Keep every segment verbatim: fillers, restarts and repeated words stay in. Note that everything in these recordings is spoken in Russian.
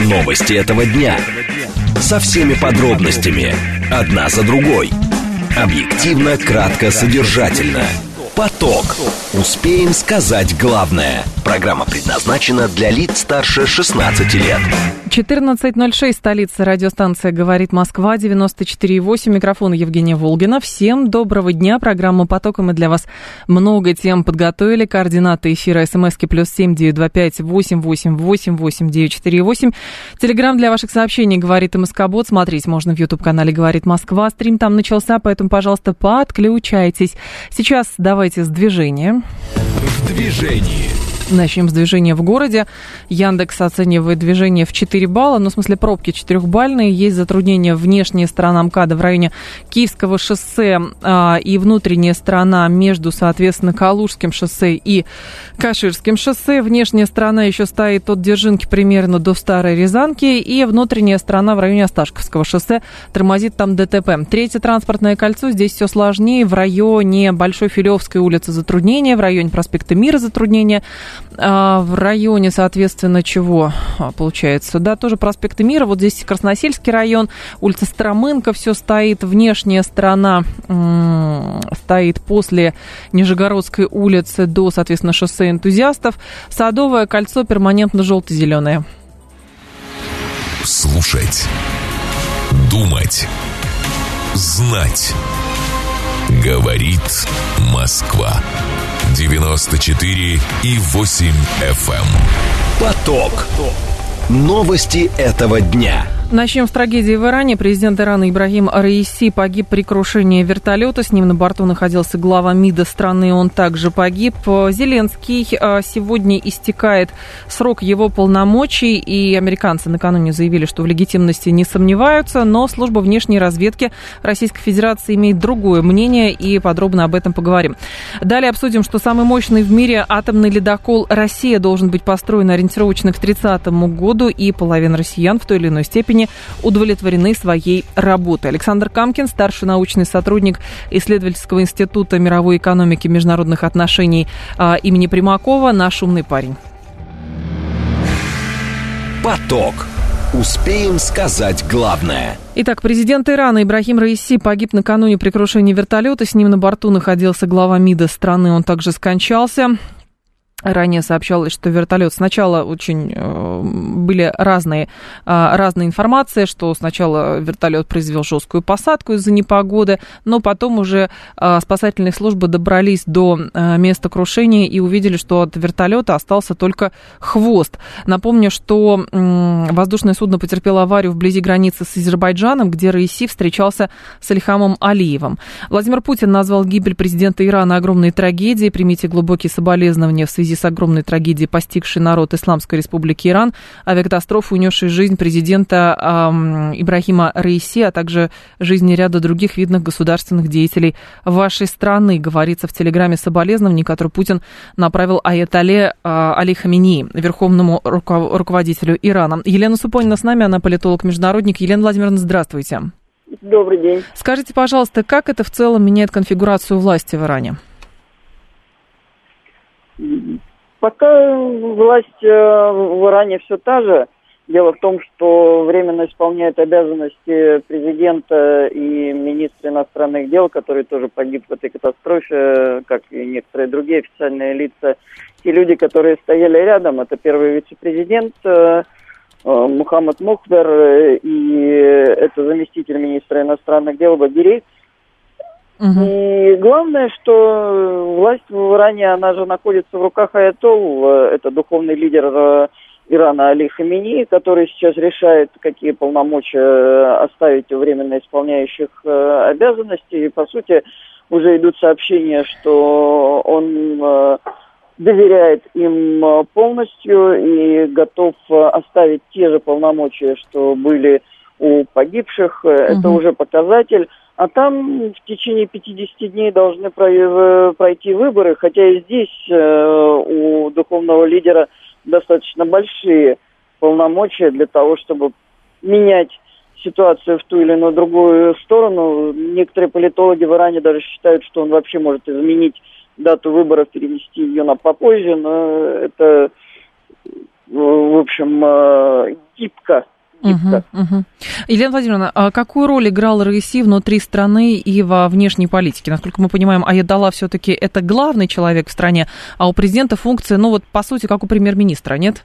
Новости этого дня. Со всеми подробностями. Одна за другой. Объективно, кратко, содержательно. Поток. Успеем сказать главное. Программа предназначена для лиц старше шестнадцати лет. четырнадцать ноль шесть, столица, радиостанция «Говорит Москва», девяносто четыре и восемь, микрофон Евгения Волгина. Всем доброго дня, программа «Поток», и мы для вас много тем подготовили. Координаты эфира: смски плюс семь девятьсот двадцать пять восемь восемь восемь восемь девять четыре восемь. Телеграм для ваших сообщений «Говорит МСК-бот». Смотреть можно в YouTube-канале «Говорит Москва». Стрим там начался, поэтому, пожалуйста, подключайтесь. Сейчас давайте с движения. В движении. Начнем с движения в городе. Яндекс оценивает движение в четыре балла, ну, в смысле, пробки четырехбальные. Есть затруднения внешняя сторона МКАДа в районе Киевского шоссе а, и внутренняя сторона между, соответственно, Калужским шоссе и Каширским шоссе. Внешняя сторона еще стоит от Дзержинки примерно до Старой Рязанки, и внутренняя сторона в районе Осташковского шоссе. Тормозит там ДТП. Третье транспортное кольцо. Здесь все сложнее. В районе Большой Филевской улицы затруднения, в районе проспекта Мира затруднения. В районе, соответственно, чего получается? Да, тоже проспект Мира. Вот здесь Красносельский район, улица Старомынка, все стоит. Внешняя сторона м- стоит после Нижегородской улицы до, соответственно, шоссе Энтузиастов. Садовое кольцо перманентно желто-зеленое. Слушать, думать, знать. Говорит Москва. девяносто четыре и восемь эф эм. Поток. Новости этого дня. Начнем с трагедии в Иране. Президент Ирана Ибрахим Раиси погиб при крушении вертолета. С ним на борту находился глава МИДа страны, он также погиб. Зеленский сегодня истекает срок его полномочий, и американцы накануне заявили, что в легитимности не сомневаются, но служба внешней разведки Российской Федерации имеет другое мнение, и подробно об этом поговорим. Далее обсудим, что самый мощный в мире атомный ледокол «Россия» должен быть построен ориентировочно к тридцатому году, и половина россиян в той или иной степени удовлетворены своей работой. Александр Камкин, старший научный сотрудник исследовательского института мировой экономики и международных отношений а, имени Примакова, наш умный парень. Поток. Успеем сказать главное. Итак, президент Ирана Ибрахим Раиси погиб накануне при крушении вертолета. С ним на борту находился глава МИДа страны, он также скончался. Ранее сообщалось, что вертолет сначала очень э, были разные, э, разные информации, что сначала вертолет произвел жесткую посадку из-за непогоды, но потом уже э, спасательные службы добрались до э, места крушения и увидели, что от вертолета остался только хвост. Напомню, что э, воздушное судно потерпело аварию вблизи границы с Азербайджаном, где Раиси встречался с Ильхамом Алиевым. Владимир Путин назвал гибель президента Ирана огромной трагедией. Примите глубокие соболезнования в связи с огромной трагедией, постигшей народ Исламской Республики Иран, авиакатастрофы, унесшей жизнь президента э, Ибрахима Раиси, а также жизни ряда других видных государственных деятелей вашей страны, говорится в телеграмме соболезнований, который Путин направил аятолле э, Али Хаменеи, верховному руко- руководителю Ирана. Елена Супонина с нами, она политолог-международник. Елена Владимировна, здравствуйте. Добрый день. Скажите, пожалуйста, как это в целом меняет конфигурацию власти в Иране? Пока власть в Иране все та же. Дело в том, что временно исполняет обязанности президента и министра иностранных дел, который тоже погиб в этой катастрофе, как и некоторые другие официальные лица. Те люди, которые стояли рядом, это первый вице-президент Мухаммад Мухбер и это заместитель министра иностранных дел Багирей. Угу. И главное, что власть в Иране, она же находится в руках аятолл, это духовный лидер Ирана Али Хаменеи, который сейчас решает, какие полномочия оставить у временно исполняющих обязанности. И, по сути, уже идут сообщения, что он доверяет им полностью и готов оставить те же полномочия, что были у погибших. Угу. Это уже показатель. А там в течение пятидесяти дней должны пройти выборы, хотя и здесь у духовного лидера достаточно большие полномочия для того, чтобы менять ситуацию в ту или иную другую сторону. Некоторые политологи в Иране даже считают, что он вообще может изменить дату выборов, перенести ее на попозже, но это в общем, гибко. Угу, угу. Елена Владимировна, а какую роль играл РАИСИ внутри страны и во внешней политике? Насколько мы понимаем, Аятолла все-таки это главный человек в стране, а у президента функция, ну вот по сути, как у премьер-министра, нет?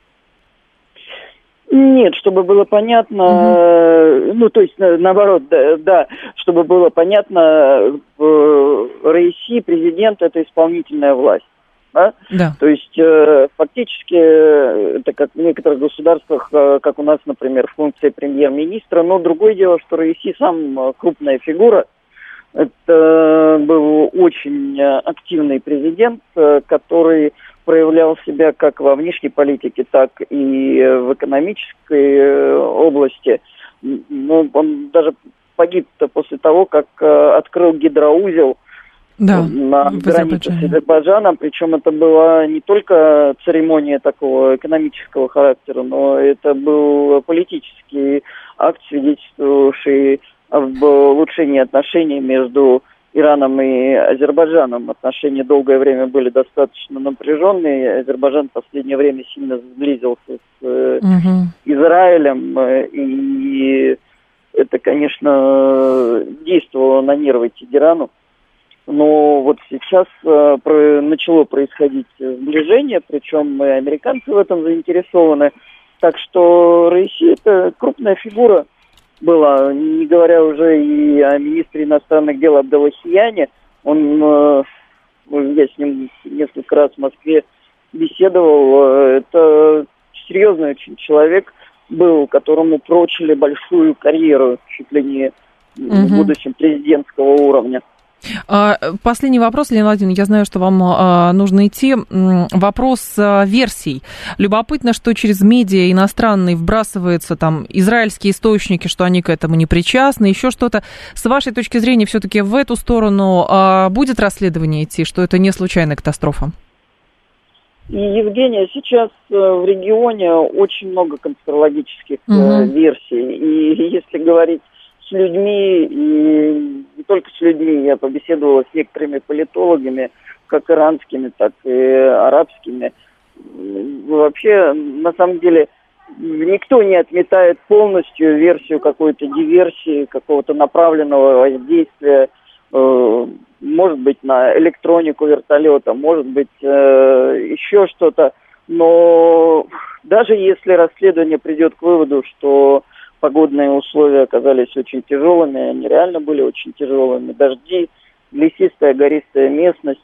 Нет, чтобы было понятно, uh-huh. ну, то есть, наоборот, да, да, чтобы было понятно, РАИСИ, президент – это исполнительная власть. Да? Да. То есть, э, фактически, это как в некоторых государствах, э, как у нас, например, функция премьер-министра, но другое дело, что РАИСИ сам крупная фигура. Это был очень активный президент, э, который проявлял себя как во внешней политике, так и в экономической э, области. Ну, он даже погиб-то после того, как э, открыл гидроузел, да, на границе с Азербайджаном, причем это была не только церемония такого экономического характера, но это был политический акт, свидетельствовавший об улучшении отношений между Ираном и Азербайджаном. Отношения долгое время были достаточно напряженные. Азербайджан в последнее время сильно сблизился с угу. Израилем, и это, конечно, действовало на нервы Тегерану. Но вот сейчас э, про, начало происходить сближение, причем и американцы в этом заинтересованы. Так что РАИСИ – это крупная фигура была, не говоря уже и о министре иностранных дел Абдаллахияне. Он, э, я с ним несколько раз в Москве беседовал. Это серьезный очень человек был, которому прочили большую карьеру, чуть ли не угу. в будущем президентского уровня. Последний вопрос, Елена Владимировна, я знаю, что вам а, нужно идти. Вопрос а, версий. Любопытно, что через медиа иностранные вбрасываются там израильские источники, что они к этому не причастны, еще что-то. С вашей точки зрения, все-таки в эту сторону а, будет расследование идти, что это не случайная катастрофа? И, Евгения, сейчас в регионе очень много конспирологических угу. версий. И если говорить с людьми, и не только с людьми, я побеседовала с некоторыми политологами, как иранскими, так и арабскими. Вообще, на самом деле, никто не отметает полностью версию какой-то диверсии, какого-то направленного воздействия, э, может быть, на электронику вертолета, может быть, э, еще что-то. Но даже если расследование придет к выводу, что погодные условия оказались очень тяжелыми, они реально были очень тяжелыми. Дожди, лесистая, гористая местность.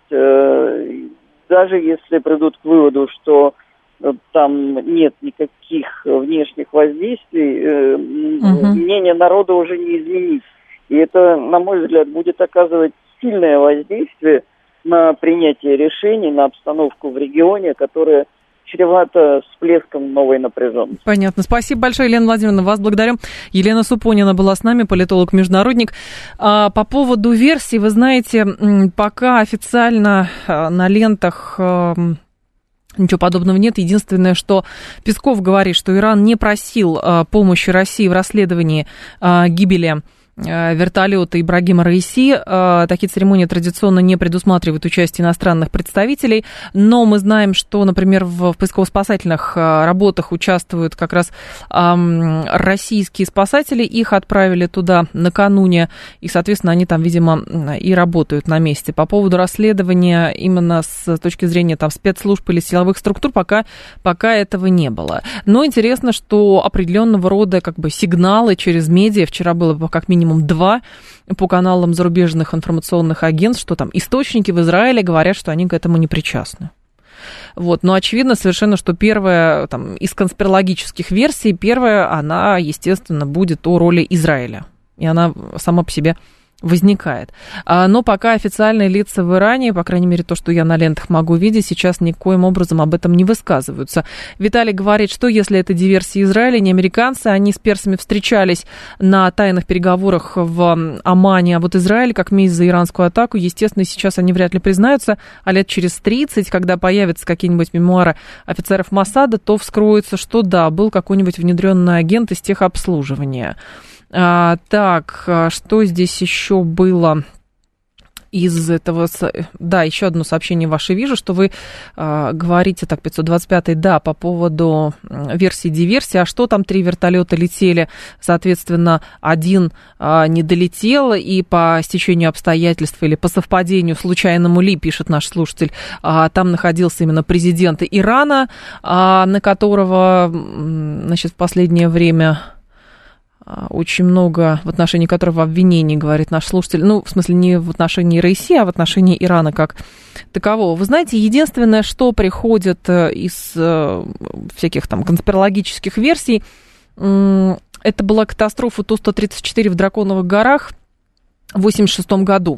Даже если придут к выводу, что там нет никаких внешних воздействий, угу. мнение народа уже не изменить. И это, на мой взгляд, будет оказывать сильное воздействие на принятие решений, на обстановку в регионе, которая чревато всплеском новой напряженности. Понятно. Спасибо большое, Елена Владимировна. Вас благодарю. Елена Супонина была с нами, политолог-международник. А, по поводу версий, вы знаете, пока официально на лентах ничего подобного нет. Единственное, что Песков говорит, что Иран не просил помощи России в расследовании гибели вертолета Ибрагима РАИСИ. Такие церемонии традиционно не предусматривают участие иностранных представителей, но мы знаем, что, например, в поисково-спасательных работах участвуют как раз российские спасатели, их отправили туда накануне, и, соответственно, они там, видимо, и работают на месте. По поводу расследования именно с точки зрения там, спецслужб или силовых структур пока, пока этого не было. Но интересно, что определенного рода как бы сигналы через медиа, вчера было как минимум два по каналам зарубежных информационных агентств, что там источники в Израиле говорят, что они к этому не причастны. Вот. Но очевидно совершенно, что первая там, из конспирологических версий, первая, она, естественно, будет о роли Израиля. И она сама по себе возникает. Но пока официальные лица в Иране, по крайней мере, то, что я на лентах могу видеть, сейчас никоим образом об этом не высказываются. Виталий говорит, что если это диверсия Израиля, не американцы, они с персами встречались на тайных переговорах в Омане, а вот Израиль, как месть за иранскую атаку, естественно, сейчас они вряд ли признаются, а лет через тридцать, когда появятся какие-нибудь мемуары офицеров Моссада, то вскроется, что да, был какой-нибудь внедренный агент из техобслуживания. А, так, что здесь еще было? из этого... Да, еще одно сообщение ваше вижу, что вы э, говорите, так, пятьсот двадцать пятый, да, по поводу версии диверсии. А что там, три вертолета летели, соответственно, один э, не долетел, и по стечению обстоятельств или по совпадению случайному ли, пишет наш слушатель, э, там находился именно президент Ирана, э, на которого, значит, в последнее время... очень много в отношении которого обвинений, говорит наш слушатель, ну, в смысле, не в отношении России, а в отношении Ирана как такового. Вы знаете, единственное, что приходит из всяких там конспирологических версий, это была катастрофа Ту сто тридцать четыре в Драконовых горах в восемьдесят шестом году.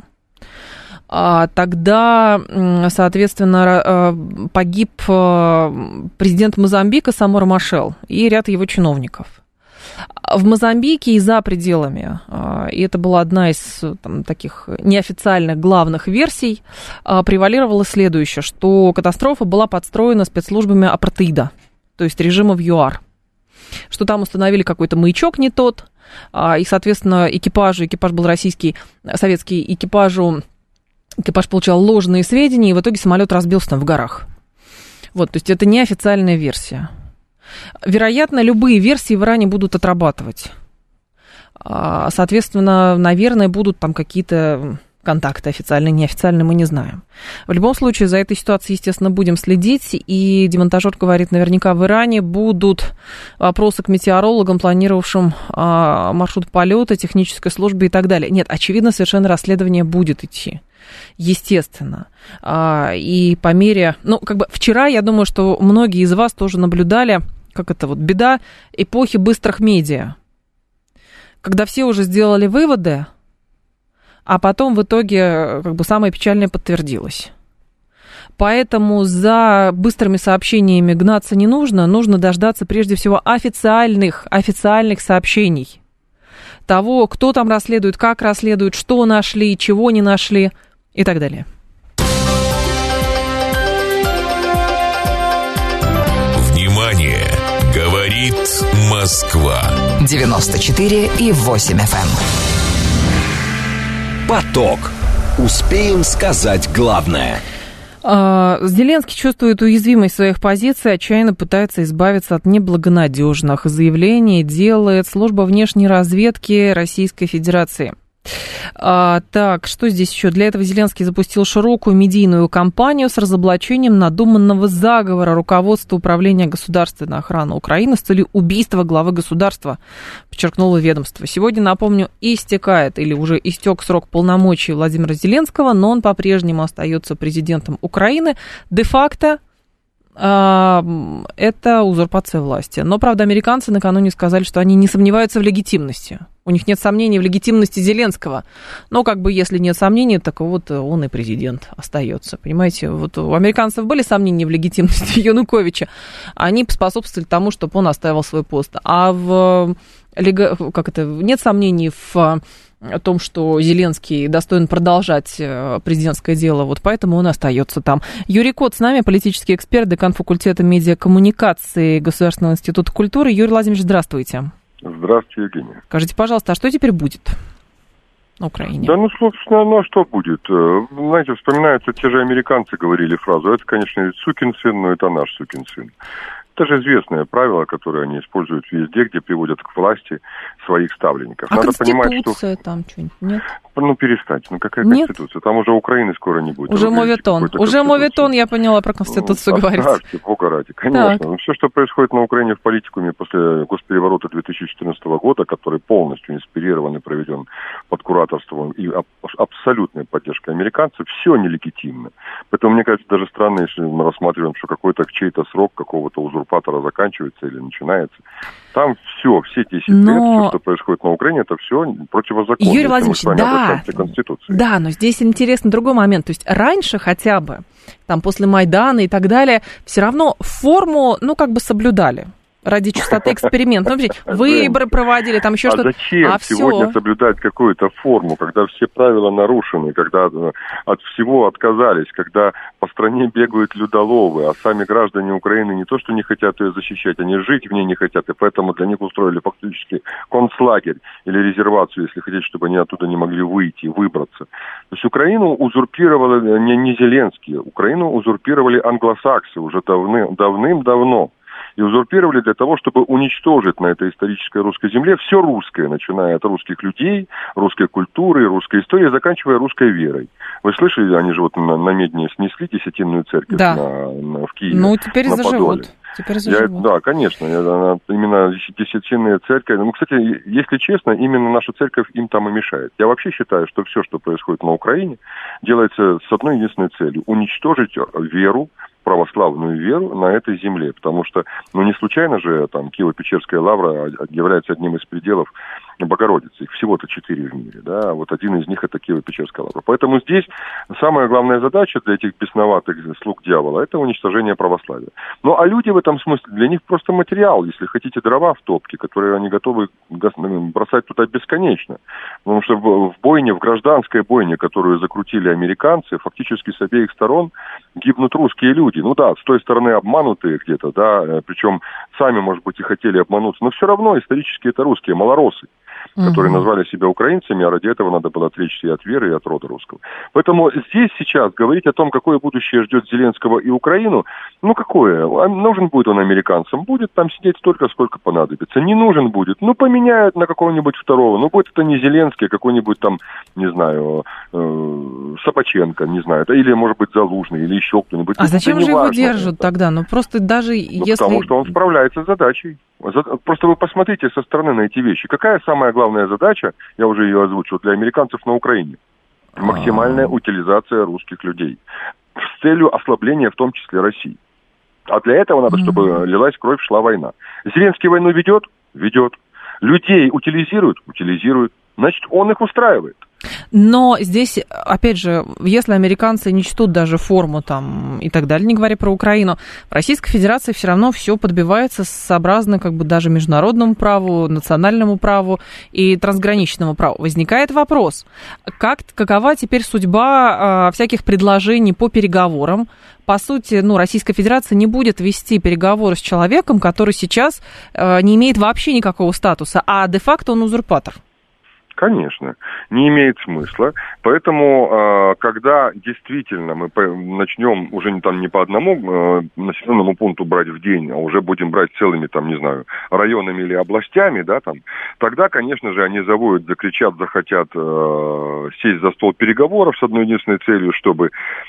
Тогда, соответственно, погиб президент Мозамбика Самора Машел и ряд его чиновников. В Мозамбике и за пределами, и это была одна из там, таких неофициальных главных версий, превалировало следующее, что катастрофа была подстроена спецслужбами апартеида, то есть режима в ЮАР, что там установили какой-то маячок не тот, и, соответственно, экипажу, экипаж был российский, советский, экипажу, экипаж получал ложные сведения, и в итоге самолет разбился там в горах. Вот, то есть это неофициальная версия. Вероятно, любые версии в Иране будут отрабатывать. Соответственно, наверное, будут там какие-то контакты официальные, неофициальные, мы не знаем. В любом случае, за этой ситуацией, естественно, будем следить. И демонтажер говорит, наверняка в Иране будут вопросы к метеорологам, планировавшим маршрут полета, технической службе и так далее. Нет, очевидно, совершенно расследование будет идти. Естественно. И по мере... Ну, как бы вчера, я думаю, что многие из вас тоже наблюдали, как это вот, беда эпохи быстрых медиа. Когда все уже сделали выводы, а потом в итоге как бы самое печальное подтвердилось. Поэтому за быстрыми сообщениями гнаться не нужно. Нужно дождаться прежде всего официальных, официальных сообщений. Того, кто там расследует, как расследует, что нашли, чего не нашли и так далее. Внимание! Говорит Москва. девяносто четыре и восемь эф эм. Поток. Успеем сказать главное. Зеленский чувствует уязвимость своих позиций, отчаянно пытается избавиться от неблагонадежных заявлений, делает служба внешней разведки Российской Федерации. А, так, что здесь еще? Для этого Зеленский запустил широкую медийную кампанию с разоблачением надуманного заговора руководства Управления государственной охраны Украины с целью убийства главы государства, подчеркнуло ведомство. Сегодня, напомню, истекает или уже истек срок полномочий Владимира Зеленского, но он по-прежнему остается президентом Украины. Де-факто а, это узурпация власти. Но, правда, американцы накануне сказали, что они не сомневаются в легитимности. У них нет сомнений в легитимности Зеленского. Но как бы если нет сомнений, так вот он и президент остается. Понимаете, вот у американцев были сомнения в легитимности Януковича. Они способствовали тому, чтобы он оставил свой пост. А в, как это, нет сомнений в том, что Зеленский достоин продолжать президентское дело. Вот поэтому он остается там. Юрий Кот с нами, политический эксперт, декан факультета медиакоммуникации Государственного института культуры. Юрий Владимирович, здравствуйте. Здравствуйте, Евгения. Скажите, пожалуйста, а что теперь будет на Украине? Да, ну, собственно, ну, а что будет? Знаете, вспоминаются, те же американцы говорили фразу, это, конечно, сукин сын, но это наш сукин сын. Это же известное правило, которое они используют везде, где приводят к власти своих ставленников. А Надо конституция понимать, что... там что-нибудь, нет? Ну, перестаньте. Ну, какая нет? конституция? Там уже Украины скоро не будет. Уже моветон. Уже моветон, я поняла, про конституцию ну, говорить. Так, бога ради, конечно. Ну, все, что происходит на Украине в политикуме после госпереворота две тысячи четырнадцатого года, который полностью инспирирован и проведен под кураторством и аб- абсолютной поддержкой американцев, все нелегитимно. Поэтому, мне кажется, даже странно, если мы рассматриваем, что какой-то чей-то срок какого-то узурпатора заканчивается или начинается. Там все, все десять но... лет, все, что происходит на Украине, это все противозаконно. Юрий Владимирович, да, да, но здесь интересный другой момент. То есть раньше хотя бы, там, после Майдана и так далее, все равно форму, ну, как бы соблюдали. Ради чистоты эксперимента. Ну, выборы проводили, там еще а что-то. Зачем а сегодня все. соблюдать какую-то форму, когда все правила нарушены, когда от всего отказались, когда по стране бегают людоловы, а сами граждане Украины не то, что не хотят ее защищать, они жить в ней не хотят, и поэтому для них устроили фактически концлагерь или резервацию, если хотите, чтобы они оттуда не могли выйти, выбраться. То есть Украину узурпировали не, не Зеленский, Украину узурпировали англосаксы уже давным, давным-давно. И узурпировали для того, чтобы уничтожить на этой исторической русской земле все русское, начиная от русских людей, русской культуры, русской истории, заканчивая русской верой. Вы слышали, они же вот на, на Медне снесли десятинную церковь да. на, на, в Киеве. Ну, теперь на заживут. Подоле. Теперь заживут. Я, да, конечно. Я, именно десятинная церковь. Ну, кстати, если честно, именно наша церковь им там и мешает. Я вообще считаю, что все, что происходит на Украине, делается с одной единственной целью – уничтожить веру, православную веру на этой земле, потому что, ну, не случайно же там Киево-Печерская лавра является одним из пределов Богородицы. Их всего-то четыре в мире, да, вот один из них это Киево-Печерская лавра. Поэтому здесь самая главная задача для этих бесноватых слуг дьявола – это уничтожение православия. Ну, а люди в этом смысле, для них просто материал, если хотите, дрова в топке, которые они готовы бросать туда бесконечно. Потому что в бойне, в гражданской бойне, которую закрутили американцы, фактически с обеих сторон гибнут русские люди. Ну да, с той стороны обманутые где-то, да, причем сами, может быть, и хотели обмануться, но все равно исторически это русские, малороссы, угу. которые назвали себя украинцами, а ради этого надо было отречься и от веры, и от рода русского. Поэтому здесь сейчас говорить о том, какое будущее ждет Зеленского и Украину, ну какое? Нужен будет он американцам, будет там сидеть столько, сколько понадобится. Не нужен будет, ну поменяют на какого-нибудь второго, ну будет это не Зеленский, а какой-нибудь там, не знаю, э, Собаченко, не знаю, или может быть Залужный, или еще кто-нибудь. А зачем же его важно. держат тогда? Ну просто даже ну, если... Потому что он справляется с задачей. Просто вы посмотрите со стороны на эти вещи. Какая самая главная задача, я уже ее озвучил, для американцев на Украине? Максимальная утилизация русских людей. С целью ослабления в том числе России. А для этого надо, чтобы лилась кровь, шла война. Зеленский войну ведет? Ведет. Людей утилизирует? Утилизирует. Значит, он их устраивает. Но здесь, опять же, если американцы не чтут даже форму там и так далее, не говоря про Украину, в Российской Федерации все равно все подбивается сообразно как бы даже международному праву, национальному праву и трансграничному праву. Возникает вопрос, как, какова теперь судьба э, всяких предложений по переговорам? По сути, ну, Российская Федерация не будет вести переговоры с человеком, который сейчас э, не имеет вообще никакого статуса, а де-факто он узурпатор. Конечно, не имеет смысла. Поэтому, когда действительно мы начнем уже не, там, не по одному населенному пункту брать в день, а уже будем брать целыми, там, не знаю, районами или областями, да, там, тогда, конечно же, они завоют, закричат, захотят э, сесть за стол переговоров с одной единственной целью, чтобы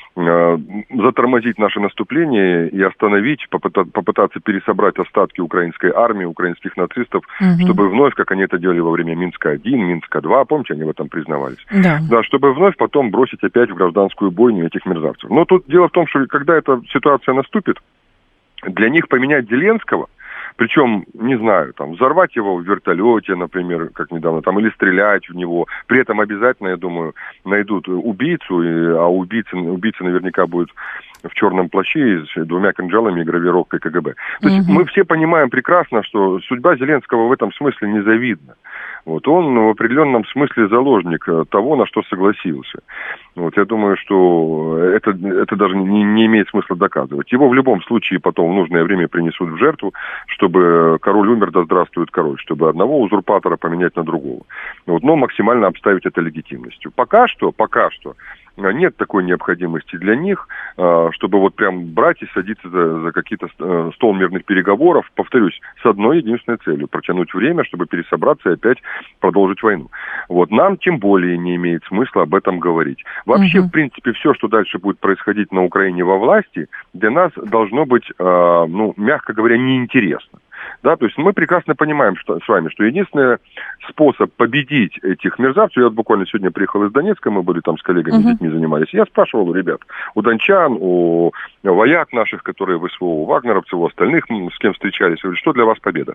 э, затормозить наше наступление и остановить, попыта- попытаться пересобрать остатки украинской армии, украинских нацистов, угу. чтобы вновь, как они это делали во время Минска один, Минска два, помните, они в этом признавались. Да. да, чтобы вновь потом бросить опять в гражданскую бойню этих мерзавцев. Но тут дело в том, что когда эта ситуация наступит, для них поменять Зеленского, причем, не знаю, там, взорвать его в вертолете, например, как недавно, там, или стрелять в него. При этом обязательно, я думаю, найдут убийцу, и, а убийца, убийца наверняка будет в черном плаще с двумя кинжалами и гравировкой ка гэ бэ. То есть угу. мы все понимаем прекрасно, что судьба Зеленского в этом смысле незавидна. Вот, он в определенном смысле заложник того, на что согласился. Вот, я думаю, что это, это даже не, не имеет смысла доказывать. Его в любом случае потом в нужное время принесут в жертву, чтобы король умер, да здравствует король, чтобы одного узурпатора поменять на другого. Вот, но максимально обставить это легитимностью. Пока что, пока что нет такой необходимости для них, чтобы вот прям брать и садиться за, за какие-то стол мирных переговоров, повторюсь, с одной единственной целью – протянуть время, чтобы пересобраться и опять продолжить войну. Вот, нам тем более не имеет смысла об этом говорить. Вообще, угу. в принципе, все, что дальше будет происходить на Украине во власти, для нас должно быть, ну, мягко говоря, неинтересно. Да, то есть мы прекрасно понимаем что, с вами, что единственный способ победить этих мерзавцев, я вот буквально сегодня приехал из Донецка, мы были там с коллегами, uh-huh. детьми занимались, я спрашивал у ребят, у дончан, у вояк наших, которые в СВО, у вагнеровцев, у остальных, с кем встречались, говорю, что для вас победа?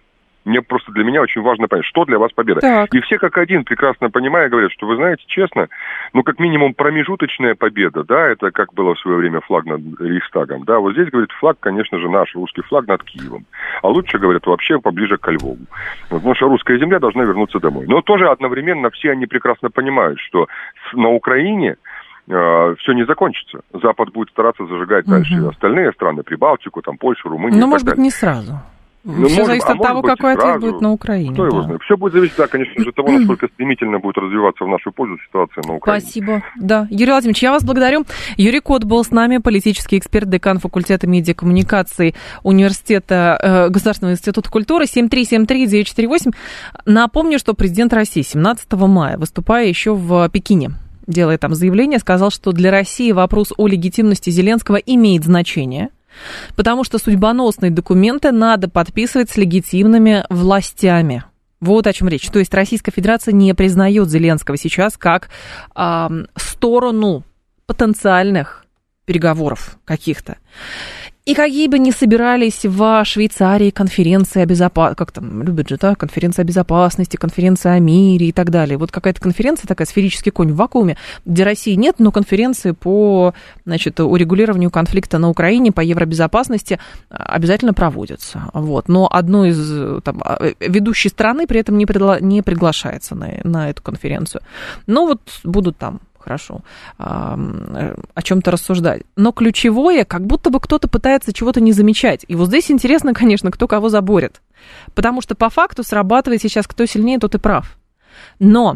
Мне просто для меня очень важно понять, что для вас победа. Так. И все как один, прекрасно понимая, говорят, что вы знаете, честно, ну, как минимум, промежуточная победа, да, это как было в свое время флаг над Рейхстагом, да, вот здесь, говорит, флаг, конечно же, наш русский флаг над Киевом. А лучше, говорят, вообще поближе к Львову. Потому что русская земля должна вернуться домой. Но тоже одновременно все они прекрасно понимают, что на Украине э, все не закончится. Запад будет стараться зажигать угу. дальше остальные страны, Прибалтику, там, Польшу, Румынию. Ну, может быть, не сразу. Ну, Все может, зависит от а того, какой ответ сразу. будет на Украине. Кто да. его знает. Все будет зависеть, да, конечно же, от того, насколько стремительно будет развиваться в нашу пользу ситуация на Украине. Спасибо. Да. Юрий Владимирович, я вас благодарю. Юрий Кот был с нами, политический эксперт, декан факультета медиакоммуникаций Университета э, Государственного института культуры. семь три семь три девять четыре восемь. Напомню, что президент России семнадцатого мая, выступая еще в Пекине, делая там заявление, сказал, что для России вопрос о легитимности Зеленского имеет значение, потому что судьбоносные документы надо подписывать с легитимными властями. Вот о чем речь. То есть Российская Федерация не признает Зеленского сейчас как э, сторону потенциальных переговоров каких-то. И какие бы ни собирались в Швейцарии конференции о безопасности, как там любят же, да, конференция о безопасности, конференция о мире и так далее. Вот какая-то конференция такая, сферический конь в вакууме, где России нет, но конференции по, значит, урегулированию конфликта на Украине, по евробезопасности обязательно проводятся. Вот. Но одной из там, ведущей страны при этом не, пригла- не приглашается на, на эту конференцию. Но вот будут там. Хорошо, о чем-то рассуждать. Но ключевое, как будто бы кто-то пытается чего-то не замечать. И вот здесь интересно, конечно, кто кого заборет. Потому что по факту срабатывает сейчас, кто сильнее, тот и прав. Но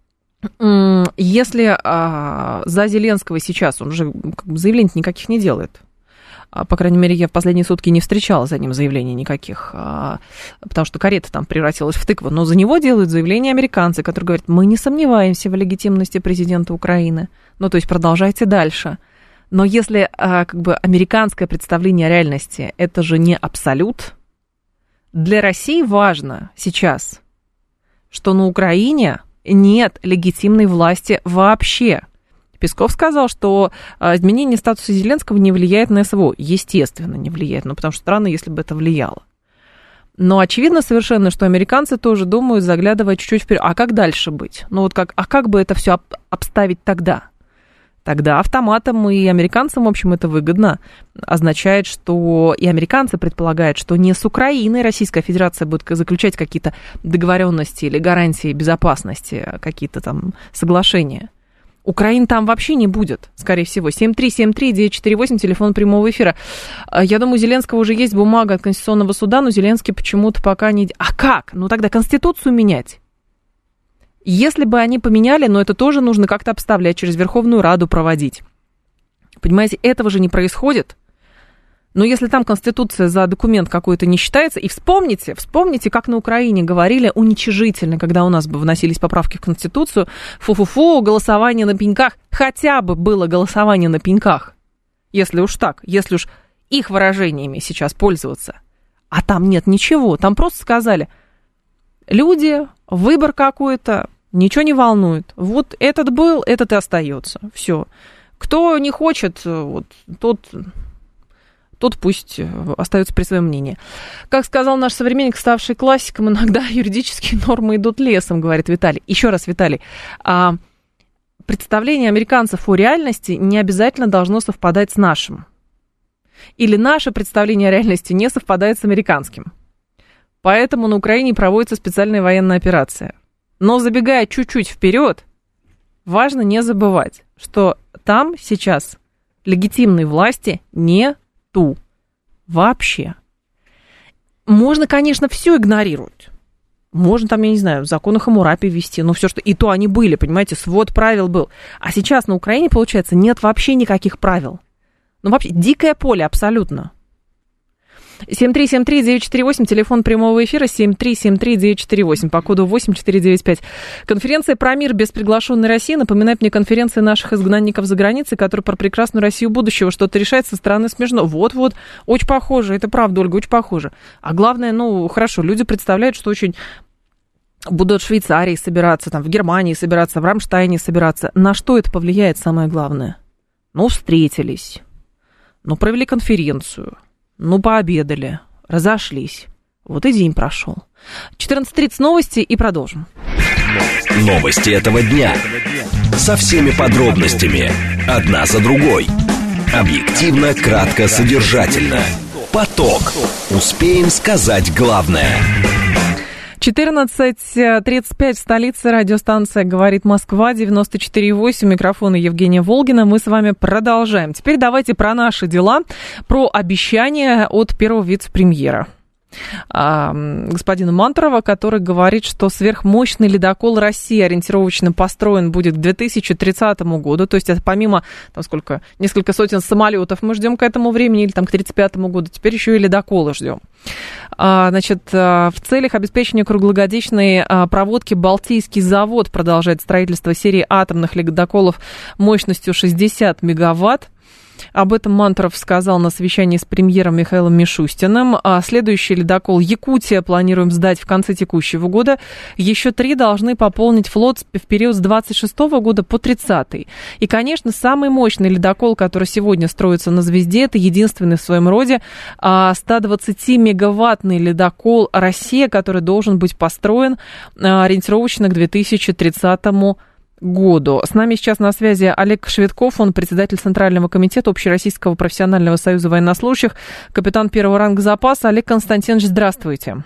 если за Зеленского сейчас, он уже заявлений никаких не делает, по крайней мере, я в последние сутки не встречала за ним заявлений никаких, потому что карета там превратилась в тыкву. Но за него делают заявления американцы, которые говорят, мы не сомневаемся в легитимности президента Украины. Ну, то есть продолжайте дальше. Но если как бы американское представление о реальности, это же не абсолют, для России важно сейчас, что на Украине нет легитимной власти вообще. Песков сказал, что изменение статуса Зеленского не влияет на СВО. Естественно, не влияет, ну, потому что странно, если бы это влияло. Но очевидно совершенно, что американцы тоже думают, заглядывая чуть-чуть вперед. А как дальше быть? Ну, вот как, а как бы это все обставить тогда? Тогда автоматом и американцам, в общем, это выгодно. Означает, что и американцы предполагают, что не с Украиной Российская Федерация будет заключать какие-то договоренности или гарантии безопасности, какие-то там соглашения. Украины там вообще не будет, скорее всего. семь три семь три девять четыре восемь, телефон прямого эфира. Я думаю, у Зеленского уже есть бумага от Конституционного суда, но Зеленский почему-то пока не... А как? Ну тогда Конституцию менять. Если бы они поменяли, но это тоже нужно как-то обставлять, через Верховную Раду проводить. Понимаете, этого же не происходит. Но если там Конституция за документ какой-то не считается, и вспомните, вспомните, как на Украине говорили уничижительно, когда у нас бы вносились поправки в Конституцию, фу-фу-фу, голосование на пеньках, хотя бы было голосование на пеньках, если уж так, если уж их выражениями сейчас пользоваться. А там нет ничего, там просто сказали, люди, выбор какой-то, ничего не волнует. Вот этот был, этот и остается, все. Кто не хочет, вот тот... тот пусть остается при своем мнении. Как сказал наш современник, ставший классиком, иногда юридические нормы идут лесом, говорит Виталий. Еще раз, Виталий, а представление американцев о реальности не обязательно должно совпадать с нашим. Или наше представление о реальности не совпадает с американским. Поэтому на Украине проводится специальная военная операция. Но забегая чуть-чуть вперед, важно не забывать, что там сейчас легитимной власти не ту. Вообще. Можно, конечно, все игнорировать. Можно там, я не знаю, законы Хаммурапи ввести, но все, что... И то они были, понимаете, свод правил был. А сейчас на Украине, получается, нет вообще никаких правил. Ну, вообще, дикое поле абсолютно. семь три семь три девять четыре восемь, телефон прямого эфира, семь три семь три девять четыре восемь, по коду восемь четыре девять пять. Конференция про мир без приглашенной России напоминает мне конференции наших изгнанников за границей, которые про прекрасную Россию будущего что-то решают со стороны смешно. Вот-вот, очень похоже, это правда, Ольга, очень похоже. А главное, ну, хорошо, люди представляют, что очень будут в Швейцарии собираться, там, в Германии собираться, в Рамштайне собираться. На что это повлияет, самое главное? Ну, встретились, ну, провели конференцию, ну, пообедали, разошлись. Вот и день прошел. четырнадцать тридцать новости и продолжим. Новости этого дня. Со всеми подробностями. Одна за другой. Объективно, кратко, содержательно. Поток. Успеем сказать главное. четырнадцать тридцать пять в столице. Радиостанция «Говорит Москва», девяносто четыре и восемь. Микрофон Евгения Волгина. Мы с вами продолжаем. Теперь давайте про наши дела, про обещания от первого вице-премьера господина Мантурова, который говорит, что сверхмощный ледокол России ориентировочно построен будет к две тысячи тридцатому году, то есть это помимо, там сколько, несколько сотен самолетов мы ждем к этому времени, или там к тридцать пятому году, теперь еще и ледоколы ждем. Значит, в целях обеспечения круглогодичной проводки Балтийский завод продолжает строительство серии атомных ледоколов мощностью шестьдесят мегаватт. Об этом Мантуров сказал на совещании с премьером Михаилом Мишустиным. А следующий ледокол «Якутия» планируем сдать в конце текущего года. Еще три должны пополнить флот в период с двадцать шестого года по тридцатый. И, конечно, самый мощный ледокол, который сегодня строится на «Звезде», это единственный в своем роде сто двадцатимегаваттный ледокол «Россия», который должен быть построен ориентировочно к две тысячи тридцатому году. С нами сейчас на связи Олег Шведков, он председатель Центрального комитета Общероссийского профессионального союза военнослужащих, капитан первого ранга запаса. Олег Константинович, здравствуйте.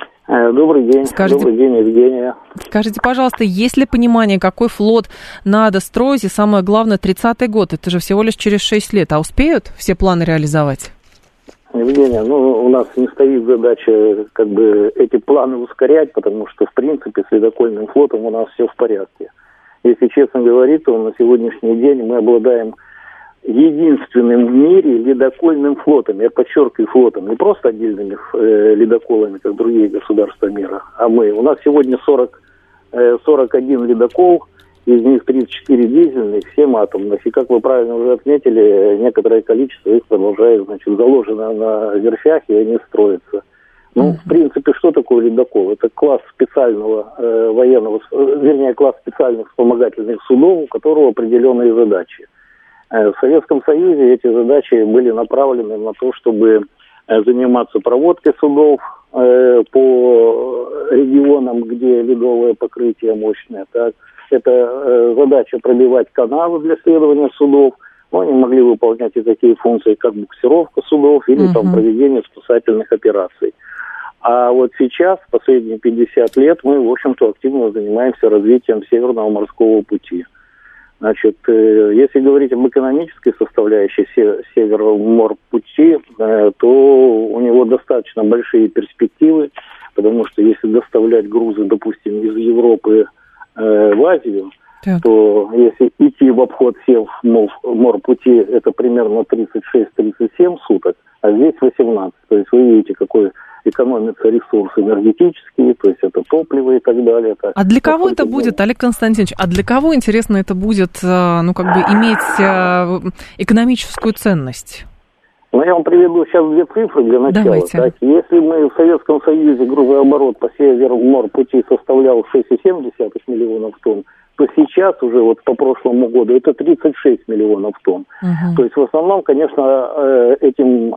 Добрый день. Скажите, Добрый день, Евгения. Скажите, пожалуйста, есть ли понимание, какой флот надо строить, и самое главное, тридцатый год, это же всего лишь через шесть лет, а успеют все планы реализовать? Евгения, ну, у нас не стоит задача как бы эти планы ускорять, потому что, в принципе, с ледокольным флотом у нас все в порядке. Если честно говорить, то на сегодняшний день мы обладаем единственным в мире ледокольным флотом. Я подчеркиваю, флотом, не просто отдельными э, ледоколами, как другие государства мира, а мы. У нас сегодня сорок, э, сорок один ледокол, из них тридцать четыре дизельных, семь атомных. И, как вы правильно уже отметили, некоторое количество их продолжает, значит, заложено на верфях, и они строятся. Ну, в принципе, что такое ледокол? Это класс специального э, военного, вернее, класс специальных вспомогательных судов, у которого определенные задачи. Э, в Советском Союзе эти задачи были направлены на то, чтобы э, заниматься проводкой судов э, по регионам, где ледовое покрытие мощное. Так. Это э, задача пробивать канавы для следования судов. Но они могли выполнять и такие функции, как буксировка судов или uh-huh. там, проведение спасательных операций. А вот сейчас, последние пятьдесят лет, мы, в общем-то, активно занимаемся развитием Северного морского пути. Значит, э, если говорить об экономической составляющей Северного морпути, э, то у него достаточно большие перспективы, потому что если доставлять грузы, допустим, из Европы э, в Азию, так. то если идти в обход Севморпути, это примерно тридцать шесть - тридцать семь суток, а здесь восемнадцать. То есть вы видите, какой экономится ресурс энергетический, то есть это топливо и так далее. Это а для кого это будет, день. Олег Константинович, а для кого, интересно, это будет, ну, как бы, иметь экономическую ценность? Ну, я вам приведу сейчас две цифры для начала. Так, если мы в Советском Союзе грузооборот по Северморпути составлял шесть целых семь десятых миллионов тонн, то сейчас уже вот по прошлому году это тридцать шесть миллионов тонн. Uh-huh. То есть в основном, конечно, этим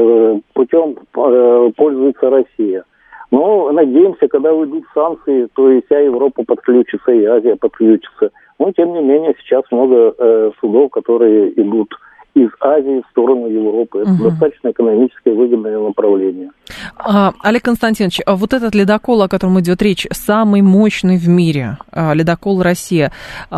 путем пользуется Россия. Но надеемся, когда уйдут санкции, то и вся Европа подключится, и Азия подключится. Но тем не менее сейчас много судов, которые идут из Азии в сторону Европы. Это угу. достаточно экономически выгодное направление. А, Олег Константинович, а вот этот ледокол, о котором идет речь, самый мощный в мире, ледокол «Россия»,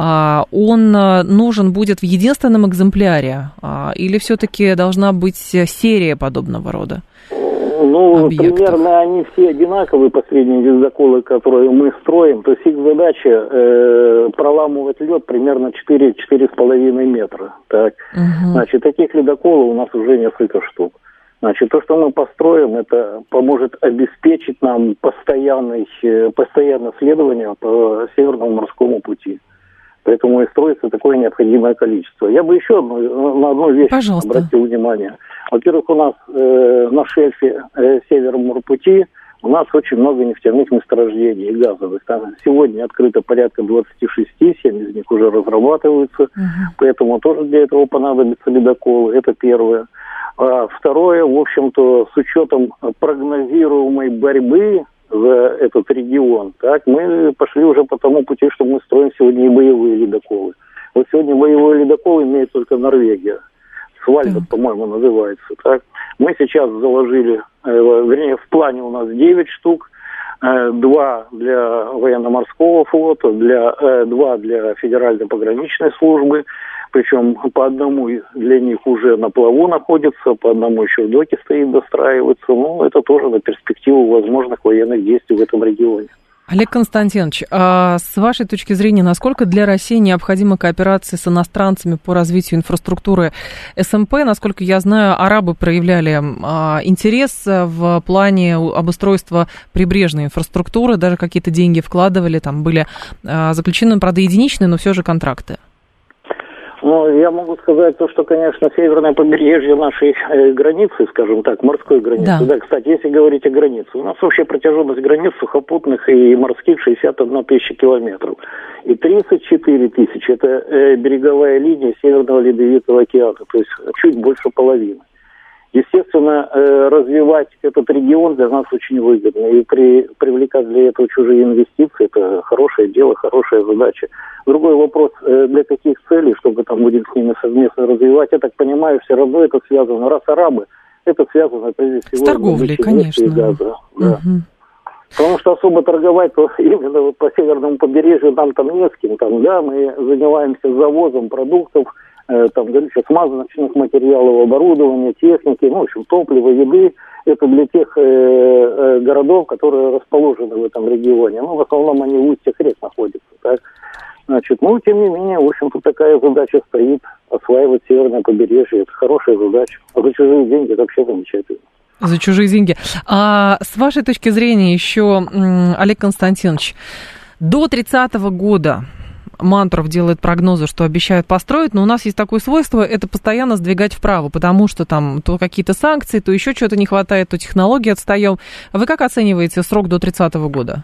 он нужен будет в единственном экземпляре или все-таки должна быть серия подобного рода? Ну, объектов? Примерно они все одинаковые, последние ледоколы, которые мы строим. То есть их задача э, проламывать лед примерно четыре - четыре с половиной метра. Так. Угу. Значит, таких ледоколов у нас уже несколько штук. Значит, то, что мы построим, это поможет обеспечить нам постоянное, постоянное следование по Северному морскому пути. Поэтому и строится такое необходимое количество. Я бы еще одну, на одну вещь Пожалуйста. обратил внимание. Во-первых, у нас э, на шельфе э, Северморпути у нас очень много нефтяных месторождений и газовых. Там сегодня открыто порядка двадцать шесть, семь из них уже разрабатываются. Uh-huh. Поэтому тоже для этого понадобятся ледоколы. Это первое. А второе, в общем-то, с учетом прогнозируемой борьбы за этот регион, так, мы пошли уже по тому пути, что мы строим сегодня и боевые ледоколы. Вот сегодня боевой ледокол имеет только Норвегия. Свальбард, mm. по-моему, называется. Так. Мы сейчас заложили, э, вернее, в плане у нас девять штук, э, два для военно-морского флота, для, э, два для Федеральной пограничной службы, причем по одному для них уже на плаву находится, по одному еще в доке стоит, достраивается. Ну, это тоже на перспективу возможных военных действий в этом регионе. Олег Константинович, а с вашей точки зрения, насколько для России необходима кооперация с иностранцами по развитию инфраструктуры СМП? Насколько я знаю, арабы проявляли а, интерес в плане обустройства прибрежной инфраструктуры, даже какие-то деньги вкладывали, там были а, заключены, правда, единичные, но все же контракты. Ну, я могу сказать то, что, конечно, северное побережье нашей э, границы, скажем так, морской границы. Да. Да, кстати, если говорить о границе, у нас общая протяженность границ сухопутных и морских шестьдесят одна тысяча километров. И тридцать четыре тысячи – это э, береговая линия Северного Ледовитого океана, то есть чуть больше половины. Естественно, э, развивать этот регион для нас очень выгодно. И при, привлекать для этого чужие инвестиции – это хорошее дело, хорошая задача. Другой вопрос, э, для каких целей, чтобы там будем с ними совместно развивать. Я так понимаю, все равно это связано. Раз арабы, это связано прежде всего с торговлей, конечно. И газа, да. Угу. Потому что особо торговать то именно вот по северному побережью нам там не с кем. Там, да, мы занимаемся завозом продуктов, там, горючих смазочных материалов, оборудования, техники, ну, в общем, топлива, еды. Это для тех э, э, городов, которые расположены в этом регионе. Ну, в основном они в устьях рек находятся, так. Значит, ну, тем не менее, в общем-то, такая задача стоит, осваивать северное побережье. Это хорошая задача. А за чужие деньги это вообще замечательно. За чужие деньги. А с вашей точки зрения еще, Олег Константинович, до тридцатого года Мантуров делает прогнозы, что обещают построить, но у нас есть такое свойство, это постоянно сдвигать вправо, потому что там то какие-то санкции, то еще что-то не хватает, то технологии отстаем. Вы как оцениваете срок до тридцатого года?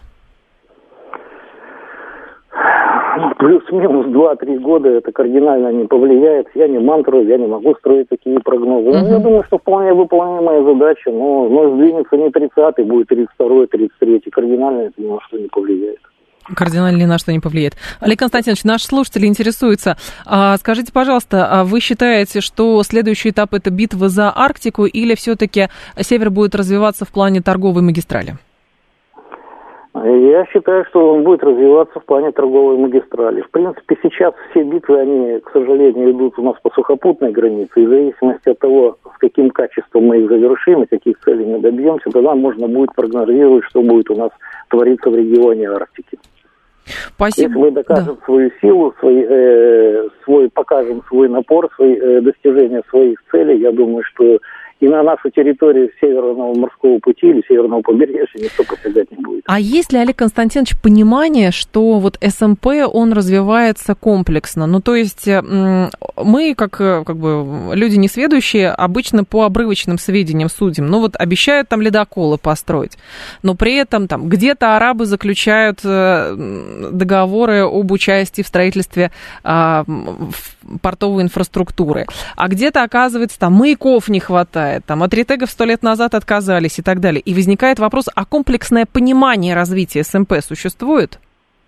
Плюс-минус два-три года это кардинально не повлияет. Я не Мантуров, я не могу строить такие прогнозы. Uh-huh. Ну, я думаю, что вполне выполнимая задача, но, но сдвинется не тридцатый, будет тридцать второй, тридцать третий. Кардинально это ни на что не повлияет. Кардинально ни на что не повлияет. Олег Константинович, наши слушатели интересуются. А, скажите, пожалуйста, а вы считаете, что следующий этап это битва за Арктику или все-таки Север будет развиваться в плане торговой магистрали? Я считаю, что он будет развиваться в плане торговой магистрали. В принципе, сейчас все битвы, они, к сожалению, идут у нас по сухопутной границе. И в зависимости от того, с каким качеством мы их завершим и каких целей мы добьемся, тогда можно будет прогнозировать, что будет у нас твориться в регионе Арктики. Спасибо. Если мы докажем да. свою силу, свой, э, свой, покажем свой напор, свои э, достижения своих целей, я думаю, что и на нашу территорию Северного морского пути или Северного побережья никто посягать не будет. А есть ли, Олег Константинович, понимание, что вот СМП, он развивается комплексно? Ну, то есть мы, как, как бы люди несведущие, обычно по обрывочным сведениям судим. Ну, вот обещают там ледоколы построить, но при этом там где-то арабы заключают договоры об участии в строительстве а, портовой инфраструктуры, а где-то, оказывается, там маяков не хватает. Там от ретегов сто лет назад отказались и так далее. И возникает вопрос, а комплексное понимание развития СМП существует?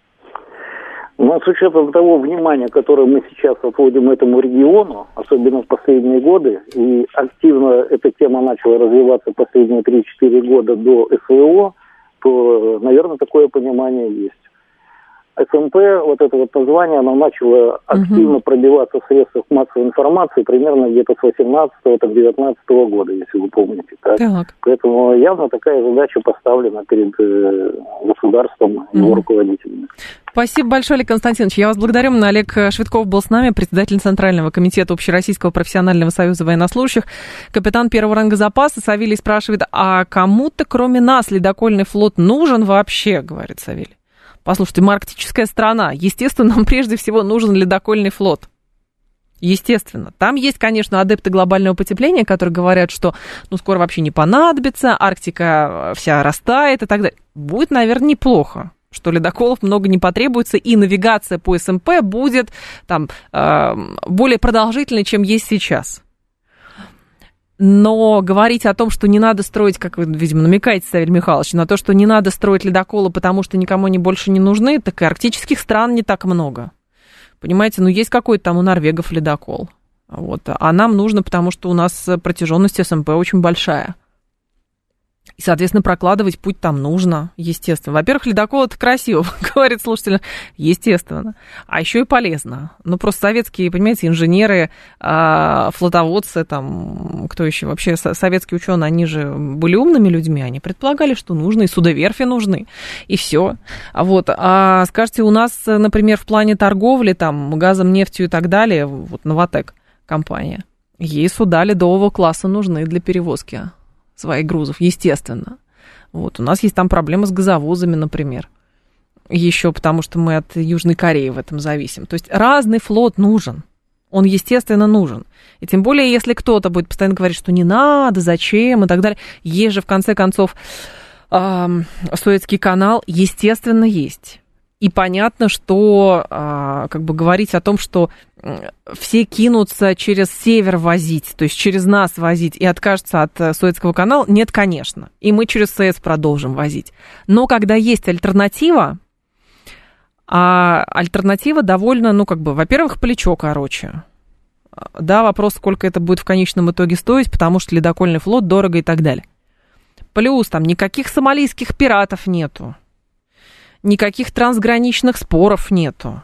Ну, с учетом того внимания, которое мы сейчас отводим этому региону, особенно в последние годы, и активно эта тема начала развиваться последние три-четыре года до СВО, то, наверное, такое понимание есть. СМП, вот это вот название, оно начало активно uh-huh. пробиваться в средствах массовой информации примерно где-то с восемнадцатого - девятнадцатого года, если вы помните. Так? Так. Поэтому явно такая задача поставлена перед э, государством и его uh-huh. руководителями. Спасибо большое, Олег Константинович. Я вас благодарю. Олег Швидков был с нами, председатель Центрального комитета Общероссийского профессионального союза военнослужащих, капитан первого ранга запаса. Савелий спрашивает, а кому-то кроме нас ледокольный флот нужен вообще, говорит Савелий. Послушайте, мы арктическая страна. Естественно, нам прежде всего нужен ледокольный флот. Естественно. Там есть, конечно, адепты глобального потепления, которые говорят, что ну, скоро вообще не понадобится, Арктика вся растает и так далее. Будет, наверное, неплохо, что ледоколов много не потребуется, и навигация по СМП будет там, э, более продолжительной, чем есть сейчас. Но говорить о том, что не надо строить, как вы, видимо, намекаете, Савелий Михайлович, на то, что не надо строить ледоколы, потому что никому они больше не нужны, так и арктических стран не так много. Понимаете, ну есть какой-то там у норвегов ледокол. Вот. А нам нужно, потому что у нас протяженность СМП очень большая. И, соответственно, прокладывать путь там нужно, естественно. Во-первых, ледокол – это красиво, говорит слушатель, естественно. А еще и полезно. Ну, просто советские, понимаете, инженеры, флотоводцы, там, кто еще, вообще советские ученые, они же были умными людьми, они предполагали, что нужно, и судоверфи нужны, и все. Вот. А скажите, у нас, например, в плане торговли, там, газом, нефтью и так далее, вот Новатэк компания, ей суда ледового класса нужны для перевозки своих грузов, естественно. Вот, у нас есть там проблемы с газовозами, например. Еще потому, что мы от Южной Кореи в этом зависим. То есть разный флот нужен. Он, естественно, нужен. И тем более, если кто-то будет постоянно говорить, что не надо, зачем и так далее. Есть же, в конце концов, э, Суэцкий канал, естественно, есть. И понятно, что э, как бы говорить о том, что все кинутся через север возить, то есть через нас возить и откажутся от Суэцкого канала, нет, конечно. И мы через Суэц продолжим возить. Но когда есть альтернатива, а альтернатива довольно, ну, как бы, во-первых, плечо короче. Да, вопрос, сколько это будет в конечном итоге стоить, потому что ледокольный флот дорого и так далее. Плюс там никаких сомалийских пиратов нету. Никаких трансграничных споров нету,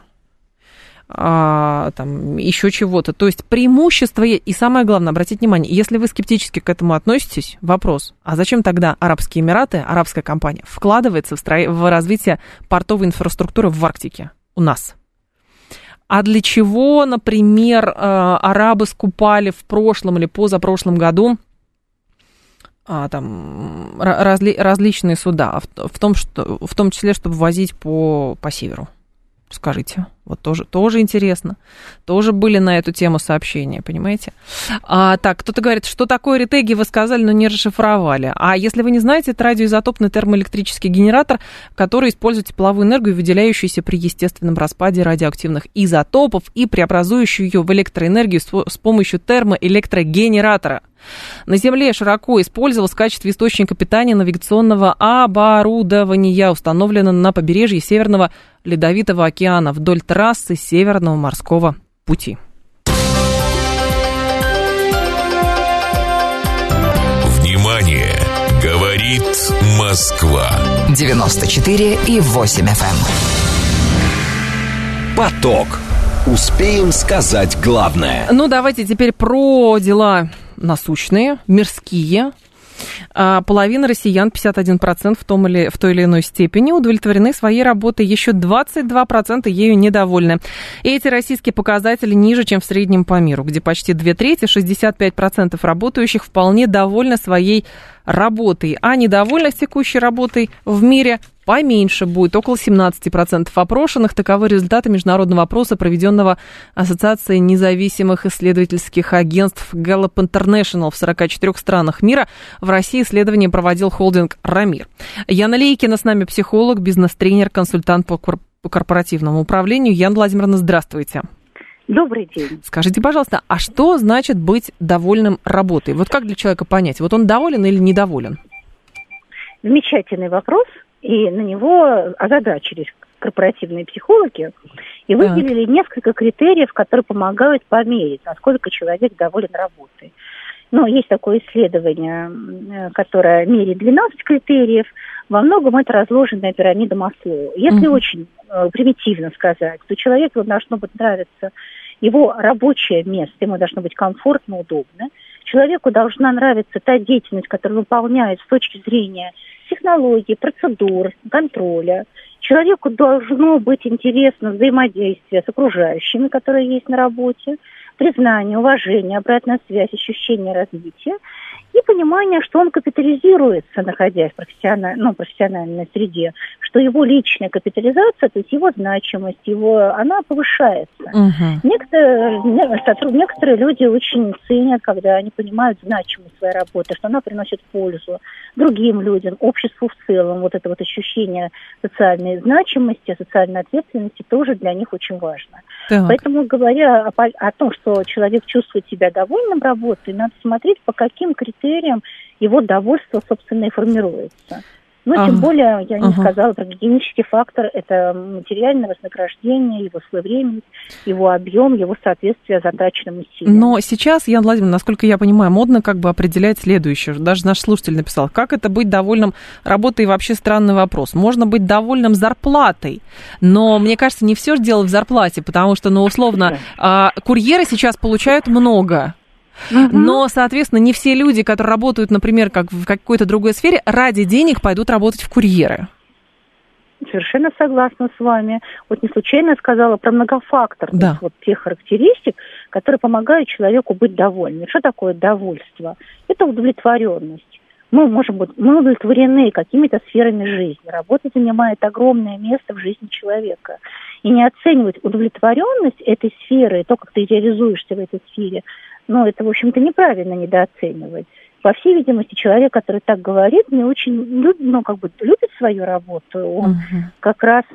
а, там еще чего-то. То есть преимущество, и самое главное, обратите внимание, если вы скептически к этому относитесь, вопрос, а зачем тогда Арабские Эмираты, арабская компания, вкладывается в, стро... в развитие портовой инфраструктуры в Арктике у нас? А для чего, например, арабы скупали в прошлом или позапрошлом году А, там, разли, различные суда, в, в, том, что, в том числе, чтобы возить по, по северу? Скажите, вот тоже, тоже интересно. Тоже были на эту тему сообщения, понимаете? А, так, кто-то говорит, что такое ретеги, вы сказали, но не расшифровали. А если вы не знаете, это радиоизотопный термоэлектрический генератор, который использует тепловую энергию, выделяющуюся при естественном распаде радиоактивных изотопов и преобразующую ее в электроэнергию с помощью термоэлектрогенератора. На Земле широко использовался в качестве источника питания навигационного оборудования, установлено на побережье Северного Ледовитого океана вдоль трассы Северного морского пути. Внимание! Говорит Москва. девяносто четыре и восемь эф эм. Поток. Успеем сказать главное. Ну, давайте теперь про дела насущные, мирские. Половина россиян, пятьдесят один процент в, том или, в той или иной степени, удовлетворены своей работой, еще двадцать два процента ею недовольны. И эти российские показатели ниже, чем в среднем по миру, где почти две трети, шестьдесят пять процентов работающих вполне довольны своей работой, а недовольных текущей работой в мире поменьше будет, около семнадцать процентов опрошенных. Таковы результаты международного опроса, проведенного Ассоциацией независимых исследовательских агентств Gallup International в сорока четырёх странах мира. В России исследование проводил холдинг «Рамир». Яна Лейкина с нами, психолог, бизнес-тренер, консультант по корпоративному управлению. Яна Владимировна, здравствуйте. Добрый день. Скажите, пожалуйста, а что значит быть довольным работой? Вот как для человека понять, вот он доволен или недоволен? Замечательный вопрос, и на него озадачились корпоративные психологи и выделили так. несколько критериев, которые помогают померить, насколько человек доволен работой. Но есть такое исследование, которое меряет двенадцать критериев. Во многом это разложенная пирамида Маслоу. Если mm-hmm. очень э, примитивно сказать, то человеку должно быть нравиться его рабочее место, ему должно быть комфортно, удобно. Человеку должна нравиться та деятельность, которую выполняет с точки зрения технологий, процедур, контроля. Человеку должно быть интересно взаимодействие с окружающими, которые есть на работе, признание, уважение, обратная связь, ощущение развития. и понимание, что он капитализируется, находясь в профессиональной, ну, профессиональной среде, что его личная капитализация, то есть его значимость, его, она повышается. Uh-huh. Некоторые, некоторые люди очень ценят, когда они понимают значимость своей работы, что она приносит пользу другим людям, обществу в целом. Вот это вот ощущение социальной значимости, социальной ответственности тоже для них очень важно. Так. Поэтому, говоря о, о том, что человек чувствует себя довольным работой, надо смотреть, по каким критериям его довольство, собственно, и формируется. Но ага. тем более, я не ага. сказала про гигиенический фактор, это материальное вознаграждение, его своевременность, его объем, его соответствие затраченным усилиям. Но сейчас, Яна Владимировна, насколько я понимаю, модно как бы определять следующее. Даже наш слушатель написал, как это быть довольным работой, вообще странный вопрос. Можно быть довольным зарплатой, но, мне кажется, не все же дело в зарплате, потому что, ну, условно, курьеры сейчас получают много. Uh-huh. Но, соответственно, не все люди, которые работают, например, как в какой-то другой сфере, ради денег пойдут работать в курьеры. Совершенно согласна с вами. Вот не случайно я сказала про многофакторность да. вот тех характеристик, которые помогают человеку быть довольным. Что такое довольство? Это удовлетворенность. Мы можем быть, мы удовлетворены какими-то сферами жизни. Работа занимает огромное место в жизни человека. И не оценивать удовлетворенность этой сферы, и то, как ты реализуешься в этой сфере, ну, это, в общем-то, неправильно недооценивать. По всей видимости, человек, который так говорит, не очень любит, ну, как бы любит свою работу. Он uh-huh. как раз,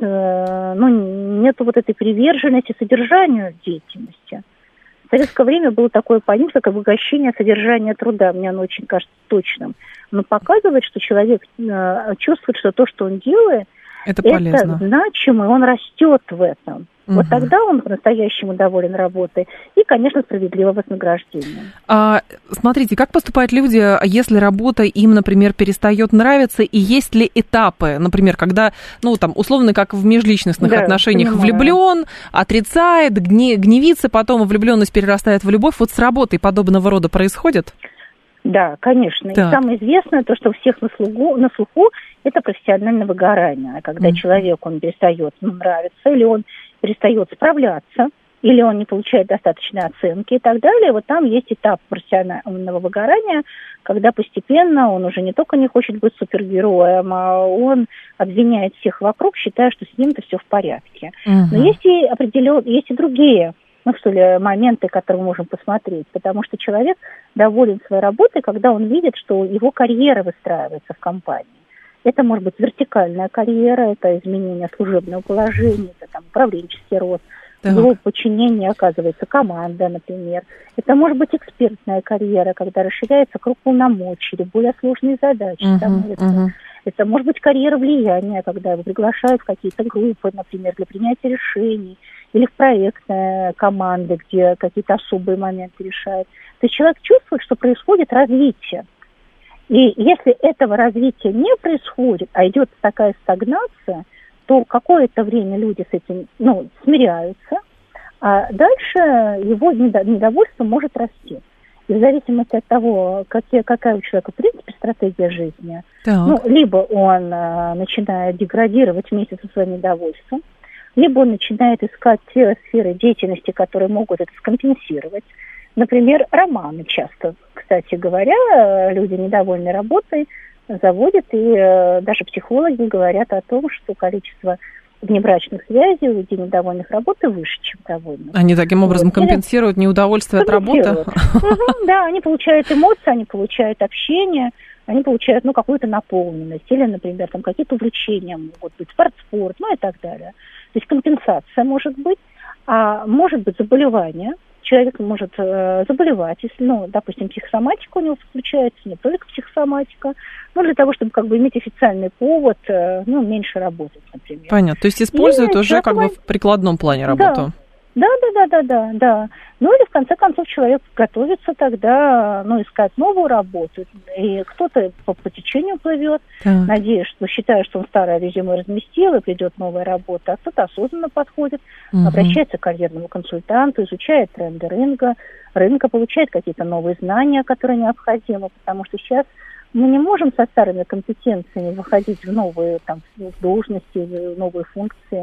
ну, нету вот этой приверженности содержанию деятельности. В советское время было такое понятие, как обогащение содержания труда. Мне оно очень кажется точным. Но показывает, что человек чувствует, что то, что он делает, это, это значимо, и он растет в этом. Вот угу. тогда он по-настоящему доволен работой и, конечно, справедливо вознаграждение. А, смотрите, как поступают люди, если работа им, например, перестает нравиться, и есть ли этапы, например, когда, ну, там, условно, как в межличностных да, отношениях, понимаю. Влюблен, отрицает, гне, гневится, потом влюбленность перерастает в любовь. Вот с работой подобного рода происходит? Да, конечно. Так. И самое известное, то, что у всех на слуху, на слуху это профессиональное выгорание. Когда mm. человек, он перестает ему нравиться, или он перестает справляться, или он не получает достаточной оценки и так далее. Вот там есть этап профессионального выгорания, когда постепенно он уже не только не хочет быть супергероем, а он обвиняет всех вокруг, считая, что с ним-то все в порядке. Uh-huh. Но есть и определенные, есть и другие, ну, что ли, моменты, которые мы можем посмотреть, потому что человек доволен своей работой, когда он видит, что его карьера выстраивается в компании. Это может быть вертикальная карьера, это изменение служебного положения, это там управленческий рост. Так. В его подчинении оказывается команда, например. Это может быть экспертная карьера, когда расширяется круг полномочий или более сложные задачи. Uh-huh, становятся. Uh-huh. Это может быть карьера влияния, когда его приглашают в какие-то группы, например, для принятия решений, или в проектные команды, где какие-то особые моменты решают. То есть человек чувствует, что происходит развитие. И если этого развития не происходит, а идет такая стагнация, то какое-то время люди с этим, ну, смиряются, а дальше его недовольство может расти. И в зависимости от того, какие, какая у человека, в принципе, стратегия жизни, ну, либо он а, начинает деградировать вместе со своим недовольством, либо он начинает искать те сферы деятельности, которые могут это скомпенсировать. Например, романы часто, кстати говоря, люди, недовольные работой, заводят, и э, даже психологи говорят о том, что количество внебрачных связей у людей, недовольных работой, выше, чем довольных. Они таким образом вот. компенсируют неудовольствие от работы? Да, они получают эмоции, они получают общение, они получают, ну, какую-то наполненность, или, например, там какие-то увлечения могут быть, спорт, ну и так далее. То есть компенсация может быть, а может быть заболевание. Человек может э, заболевать, если, ну, допустим, психосоматика у него включается, не только психосоматика, но для того, чтобы как бы иметь официальный повод, э, ну, меньше работать, например. Понятно, то есть используют и уже как бы в прикладном плане работу. Да, да, да, да, да, да. Ну или в конце концов человек готовится тогда, ну, искать новую работу. И кто-то по, по течению плывет, так. надеясь, что считая, что он старое резюме разместил, и придет новая работа, а кто-то осознанно подходит, угу. обращается к карьерному консультанту, изучает тренды рынка, рынка, получает какие-то новые знания, которые необходимы, потому что сейчас мы не можем со старыми компетенциями выходить в новые там, в должности, в новые функции.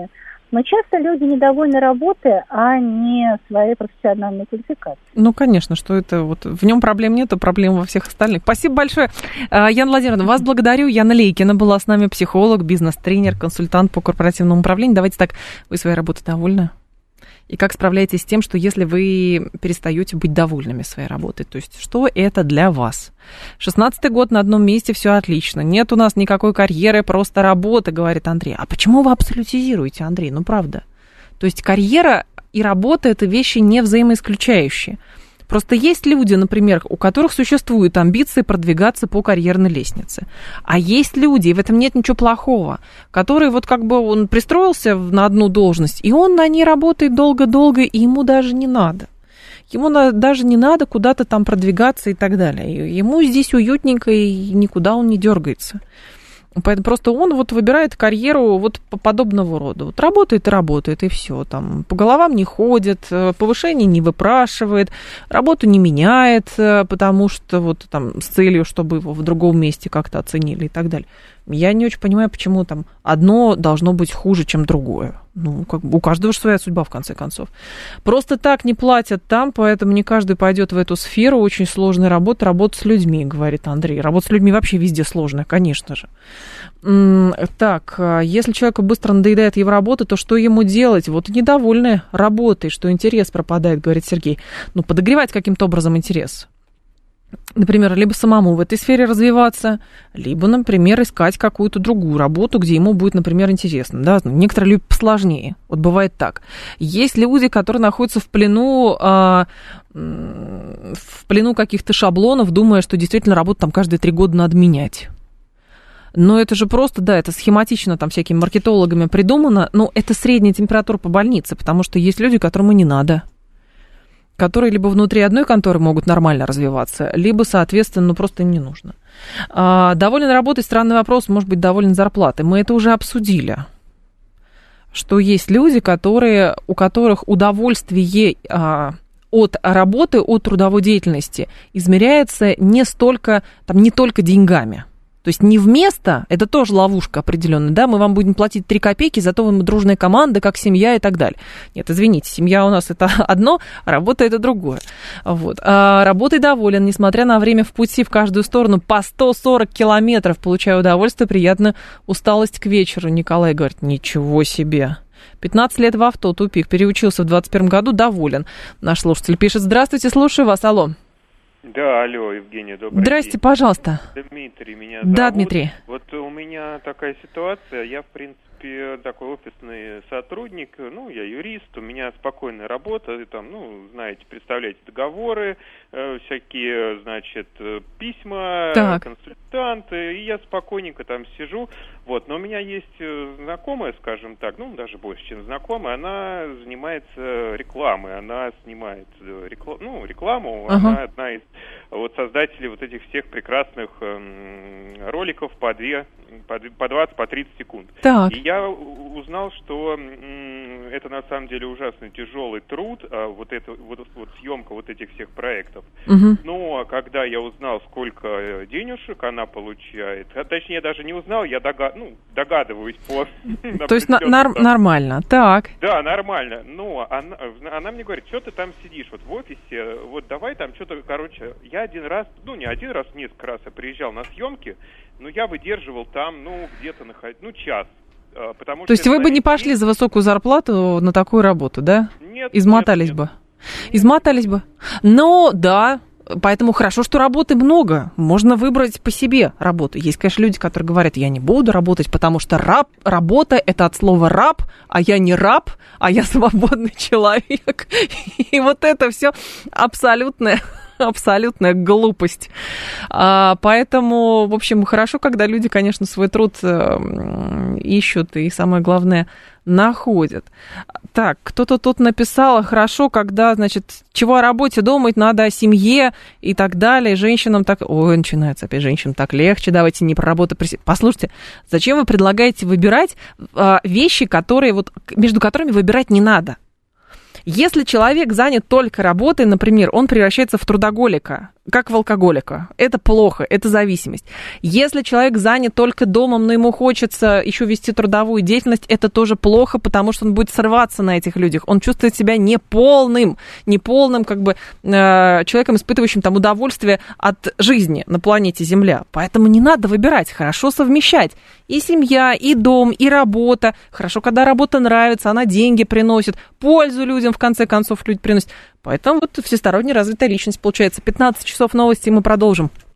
Но часто люди недовольны работой, а не своей профессиональной квалификацией. Ну, конечно, что это вот в нем проблем нет, а проблем во всех остальных. Спасибо большое. Яна Владимировна, вас благодарю. Яна Лейкина была с нами, психолог, бизнес-тренер, консультант по корпоративному управлению. Давайте так, вы своей работой довольны? И как справляетесь с тем, что если вы перестаете быть довольными своей работой? То есть, что это для вас? шестнадцатый год на одном месте, все отлично. Нет у нас никакой карьеры, просто работа, говорит Андрей. А почему вы абсолютизируете, Андрей? Ну, правда. То есть, карьера и работа – это вещи не взаимоисключающие. Просто есть люди, например, у которых существуют амбиции продвигаться по карьерной лестнице. А есть люди, и в этом нет ничего плохого, которые вот как бы он пристроился на одну должность, и он на ней работает долго-долго, и ему даже не надо. Ему даже не надо куда-то там продвигаться и так далее. Ему здесь уютненько, и никуда он не дергается. Поэтому просто он вот выбирает карьеру вот подобного рода. Вот работает и работает, и все. Там по головам не ходит, повышение не выпрашивает, работу не меняет, потому что вот там с целью, чтобы его в другом месте как-то оценили и так далее. Я не очень понимаю, почему там одно должно быть хуже, чем другое. Ну, как бы у каждого же своя судьба, в конце концов. Просто так не платят там, поэтому не каждый пойдет в эту сферу. Очень сложная работа, работа с людьми, говорит Андрей. Работа с людьми вообще везде сложная, конечно же. Так, если человеку быстро надоедает его работа, то что ему делать? Вот недовольны работой, что интерес пропадает, говорит Сергей. Ну, подогревать каким-то образом интерес. Например, либо самому в этой сфере развиваться, либо, например, искать какую-то другую работу, где ему будет, например, интересно. Да? Некоторые любят посложнее. Вот бывает так. Есть люди, которые находятся в плену, а, в плену каких-то шаблонов, думая, что действительно работу там каждые три года надо менять. Но это же просто, да, это схематично там всякими маркетологами придумано, но это средняя температура по больнице, потому что есть люди, которым и не надо, которые либо внутри одной конторы могут нормально развиваться, либо, соответственно, ну, просто им не нужно. А, доволен работой, странный вопрос, может быть, доволен зарплатой. Мы это уже обсудили, что есть люди, которые, у которых удовольствие а, от работы, от трудовой деятельности измеряется не столько, там, не только деньгами. То есть не вместо, это тоже ловушка определенная, да, мы вам будем платить три копейки, зато вы дружная команда, как семья и так далее. Нет, извините, семья у нас это одно, а работа это другое. Вот. А работой доволен, несмотря на время в пути в каждую сторону по сто сорок километров, получаю удовольствие, приятно, усталость к вечеру. Николай говорит, ничего себе. пятнадцать лет в авто, тупик, переучился в двадцать первом году, доволен. Наш слушатель пишет, здравствуйте, слушаю вас, алло. Да, алло, Евгений, добрый Здрасте, день. пожалуйста. Дмитрий меня зовут. Да, Дмитрий. Вот у меня такая ситуация, я, в принципе, такой офисный сотрудник, ну, я юрист, у меня спокойная работа, там, ну, знаете, представляете, договоры, э, всякие, значит, письма, так. консультанты, и я спокойненько там сижу, вот, но у меня есть знакомая, скажем так, ну, даже больше, чем знакомая, она занимается рекламой, она снимает рекла- ну, рекламу, ага. Она одна из вот создателей вот этих всех прекрасных эм, роликов по две, по, по двадцать, по тридцать секунд. Так. И я узнал, что м, это на самом деле ужасно тяжелый труд, а, вот это вот, вот съемка вот этих всех проектов. Угу. Но когда я узнал, сколько денежек она получает, а, точнее, я даже не узнал, я догад, ну, догадываюсь по... То есть нар- нормально, так. Да, нормально. Но она, она мне говорит, что ты там сидишь вот в офисе, вот давай там что-то, короче, я один раз, ну не один раз, несколько раз я приезжал на съемки, но я выдерживал там, ну, где-то, наход... ну, час. Потому То есть вы бы не пошли за высокую зарплату на такую работу, да? Нет. Измотались нет, бы. Нет. Измотались бы. Но, да, поэтому хорошо, что работы много. Можно выбрать по себе работу. Есть, конечно, люди, которые говорят, я не буду работать, потому что раб, работа – это от слова раб, а я не раб, а я свободный человек. И вот это все абсолютная... абсолютная глупость. А, поэтому, в общем, хорошо, когда люди, конечно, свой труд э, ищут и, самое главное, находят. Так, кто-то тут написал, хорошо, когда, значит, чего о работе думать, надо о семье и так далее. Женщинам так... Ой, начинается опять, женщинам так легче, давайте не про работу... Послушайте, зачем вы предлагаете выбирать э, вещи, которые вот, между которыми выбирать не надо? Если человек занят только работой, например, он превращается в трудоголика, как в алкоголика. Это плохо, это зависимость. Если человек занят только домом, но ему хочется еще вести трудовую деятельность, это тоже плохо, потому что он будет срываться на этих людях. Он чувствует себя неполным, неполным как бы э, человеком, испытывающим там удовольствие от жизни на планете Земля. Поэтому не надо выбирать, хорошо совмещать. И семья, и дом, и работа. Хорошо, когда работа нравится, она деньги приносит, пользу людям, в конце концов, люди приносят. Поэтому вот всесторонне развитая личность получается. пятнадцать часов новости, мы продолжим.